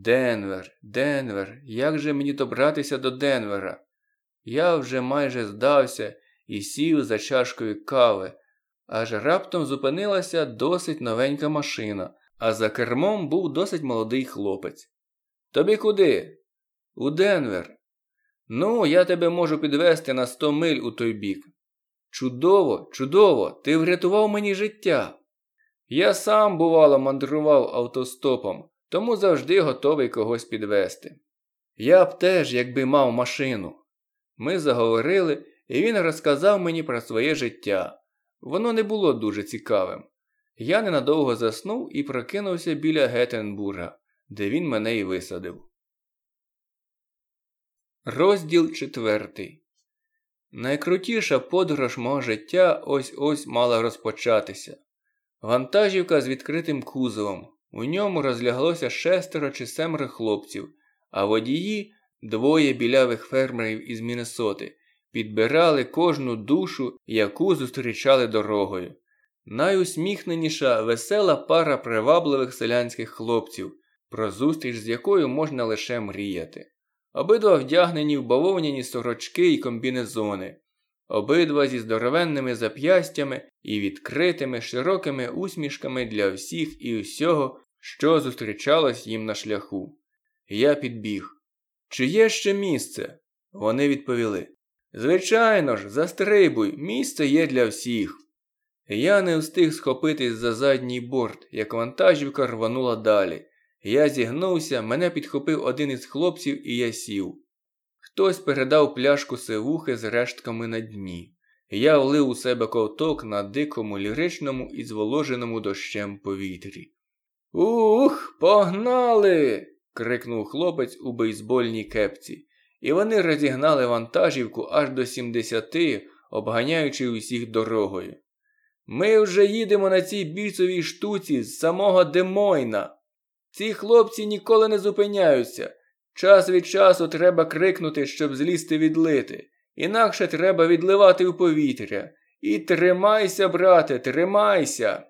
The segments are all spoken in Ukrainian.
Денвер, Денвер, як же мені добратися до Денвера? Я вже майже здався і сів за чашкою кави, аж раптом зупинилася досить новенька машина, а за кермом був досить молодий хлопець. Тобі куди? У Денвер. Ну, я тебе можу підвезти на 100 миль у той бік. Чудово, чудово, ти врятував мені життя. Я сам, бувало, мандрував автостопом, тому завжди готовий когось підвезти. Я б теж, якби мав машину. Ми заговорили, і він розказав мені про своє життя. Воно не було дуже цікавим. Я ненадовго заснув і прокинувся біля Геттенбурга, де він мене і висадив. Розділ 4. Найкрутіша подорож мого життя ось-ось мала розпочатися. Вантажівка з відкритим кузовом. У ньому розляглося 6 чи 7 хлопців, а водії, 2 білявих фермерів із Міннесоти, підбирали кожну душу, яку зустрічали дорогою. Найусміхненіша, весела пара привабливих селянських хлопців, про зустріч з якою можна лише мріяти. Обидва вдягнені в бавовняні сорочки і комбінезони. Обидва зі здоровенними зап'ястями і відкритими широкими усмішками для всіх і усього, що зустрічалось їм на шляху. Я підбіг. Чи є ще місце? Вони відповіли. Звичайно ж, застрибуй, місце є для всіх. Я не встиг схопитись за задній борт, як вантажівка рванула далі. Я зігнувся, мене підхопив один із хлопців і я сів. Хтось передав пляшку сивухи з рештками на дні. Я влив у себе ковток на дикому, ліричному і зволоженому дощем повітрі. «Ух, погнали!» – крикнув хлопець у бейсбольній кепці. І вони розігнали вантажівку аж до 70, обганяючи усіх дорогою. «Ми вже їдемо на цій бісовій штуці з самого Демойна. Ці хлопці ніколи не зупиняються. Час від часу треба крикнути, щоб злізти відлити. Інакше треба відливати у повітря. І тримайся, брате, тримайся!»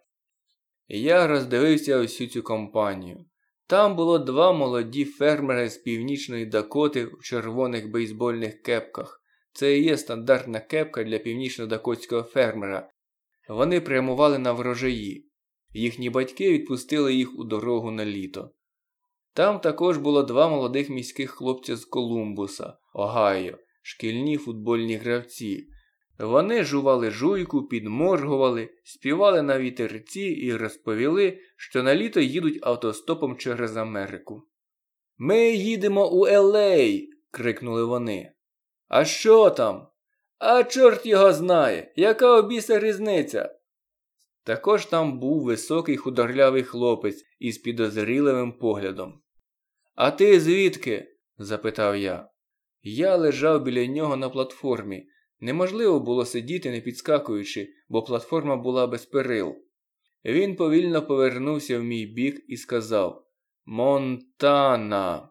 Я роздивився усю цю компанію. Там було 2 молоді фермери з Північної Дакоти в червоних бейсбольних кепках. Це і є стандартна кепка для північно-дакотського фермера. Вони прямували на врожаї. Їхні батьки відпустили їх у дорогу на літо. Там також було 2 молодих міських хлопця з Колумбуса, Огайо, шкільні футбольні гравці. Вони жували жуйку, підморгували, співали на вітерці і розповіли, що на літо їдуть автостопом через Америку. «Ми їдемо у Л.А.» – крикнули вони. «А що там?» «А чорт його знає! Яка обіса різниця?» Також там був високий худорлявий хлопець із підозріливим поглядом. «А ти звідки?» – запитав я. Я лежав біля нього на платформі. Неможливо було сидіти, не підскакуючи, бо платформа була без перил. Він повільно повернувся в мій бік і сказав «Монтана».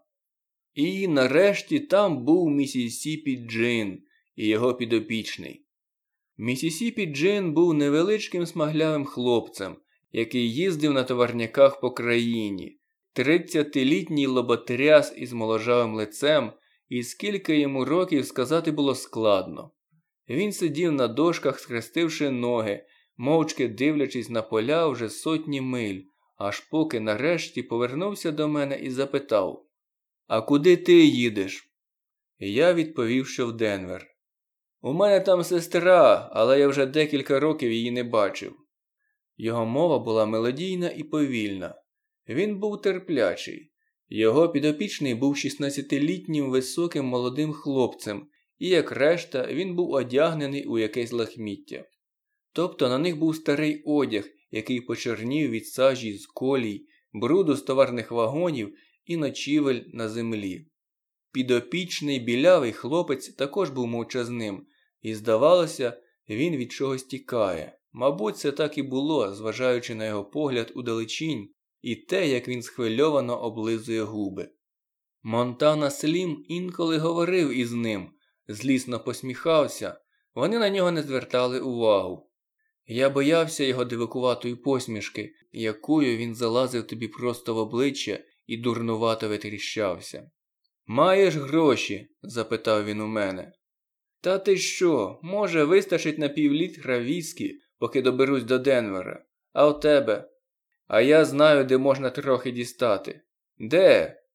І нарешті там був Міссісіпі Джин і його підопічний. Міссісіпі Джин був невеличким смаглявим хлопцем, який їздив на товарняках по країні. 30-літній лоботряс із моложавим лицем, і скільки йому років сказати було складно. Він сидів на дошках, схрестивши ноги, мовчки дивлячись на поля вже сотні миль, аж поки нарешті повернувся до мене і запитав «А куди ти їдеш?» Я відповів, що в Денвер. «У мене там сестра, але я вже декілька років її не бачив». Його мова була мелодійна і повільна. Він був терплячий. Його підопічний був 16-літнім високим молодим хлопцем, і, як решта, він був одягнений у якесь лахміття. Тобто на них був старий одяг, який почорнів від сажі з колій, бруду з товарних вагонів і ночівель на землі. Підопічний білявий хлопець також був мовчазним, і, здавалося, він від чогось тікає. Мабуть, це так і було, зважаючи на його погляд удалечінь і те, як він схвильовано облизує губи. Монтана Слім інколи говорив із ним, злісно посміхався, вони на нього не звертали увагу. Я боявся його дивакуватої посмішки, якою він залазив тобі просто в обличчя і дурнувато витріщався. «Маєш гроші?» – запитав він у мене. «Та ти що, може, вистачить на півлітра віскі, поки доберусь до Денвера. А у тебе?» «А я знаю, де можна трохи дістати». «Де?»